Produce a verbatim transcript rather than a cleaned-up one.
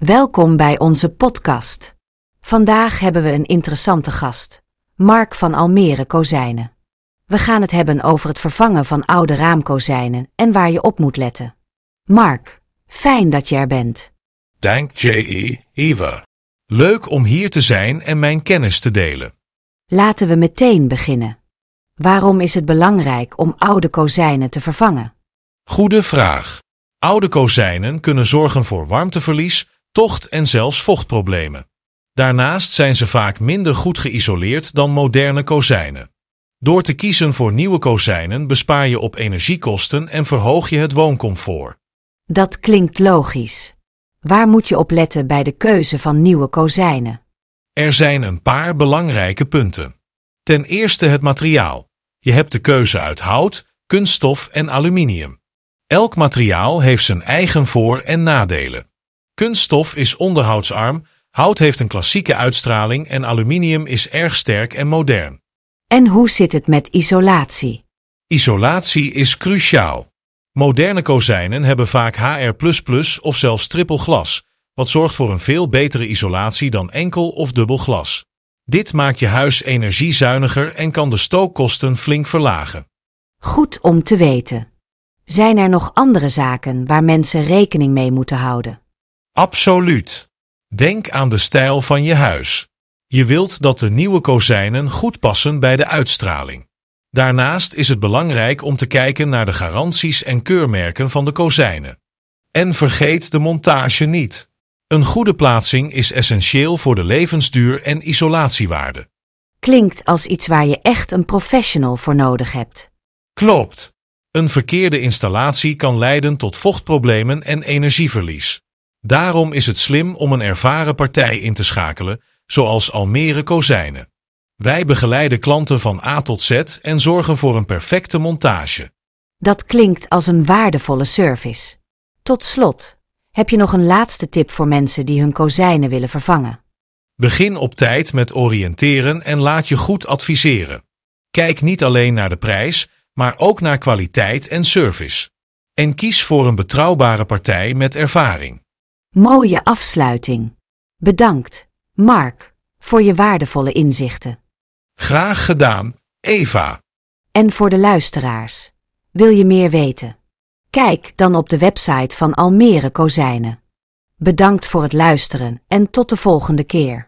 Welkom bij onze podcast. Vandaag hebben we een interessante gast, Mark van Almere Kozijnen. We gaan het hebben over het vervangen van oude raamkozijnen en waar je op moet letten. Mark, fijn dat je er bent. Dank J E, Eva. Leuk om hier te zijn en mijn kennis te delen. Laten we meteen beginnen. Waarom is het belangrijk om oude kozijnen te vervangen? Goede vraag. Oude kozijnen kunnen zorgen voor warmteverlies, tocht en zelfs vochtproblemen. Daarnaast zijn ze vaak minder goed geïsoleerd dan moderne kozijnen. Door te kiezen voor nieuwe kozijnen bespaar je op energiekosten en verhoog je het wooncomfort. Dat klinkt logisch. Waar moet je op letten bij de keuze van nieuwe kozijnen? Er zijn een paar belangrijke punten. Ten eerste het materiaal. Je hebt de keuze uit hout, kunststof en aluminium. Elk materiaal heeft zijn eigen voor- en nadelen. Kunststof is onderhoudsarm, hout heeft een klassieke uitstraling en aluminium is erg sterk en modern. En hoe zit het met isolatie? Isolatie is cruciaal. Moderne kozijnen hebben vaak H R plus plus of zelfs triple glas, wat zorgt voor een veel betere isolatie dan enkel of dubbel glas. Dit maakt je huis energiezuiniger en kan de stookkosten flink verlagen. Goed om te weten. Zijn er nog andere zaken waar mensen rekening mee moeten houden? Absoluut. Denk aan de stijl van je huis. Je wilt dat de nieuwe kozijnen goed passen bij de uitstraling. Daarnaast is het belangrijk om te kijken naar de garanties en keurmerken van de kozijnen. En vergeet de montage niet. Een goede plaatsing is essentieel voor de levensduur en isolatiewaarde. Klinkt als iets waar je echt een professional voor nodig hebt. Klopt. Een verkeerde installatie kan leiden tot vochtproblemen en energieverlies. Daarom is het slim om een ervaren partij in te schakelen, zoals Almere Kozijnen. Wij begeleiden klanten van A tot Z en zorgen voor een perfecte montage. Dat klinkt als een waardevolle service. Tot slot, heb je nog een laatste tip voor mensen die hun kozijnen willen vervangen? Begin op tijd met oriënteren en laat je goed adviseren. Kijk niet alleen naar de prijs, maar ook naar kwaliteit en service. En kies voor een betrouwbare partij met ervaring. Mooie afsluiting. Bedankt, Mark, voor je waardevolle inzichten. Graag gedaan, Eva. En voor de luisteraars. Wil je meer weten? Kijk dan op de website van Almere Kozijnen. Bedankt voor het luisteren en tot de volgende keer.